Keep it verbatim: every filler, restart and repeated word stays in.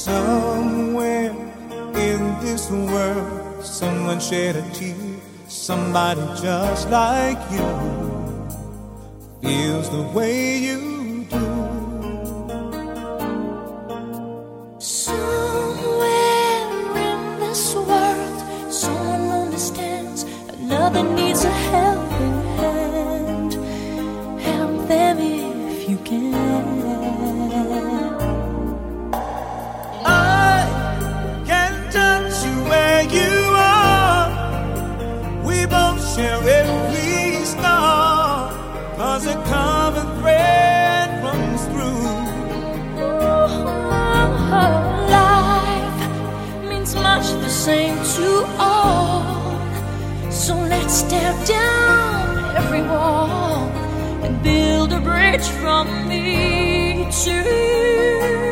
Somewhere in this world, someone shed a tear. Somebody just like you feels the way you do. Somewhere in this world, someone understands another needs a helping hand. Help them if you can. Share every star, 'cause a common thread runs through. Oh, life means much the same to all. So let's tear down every wall and build a bridge from me to you.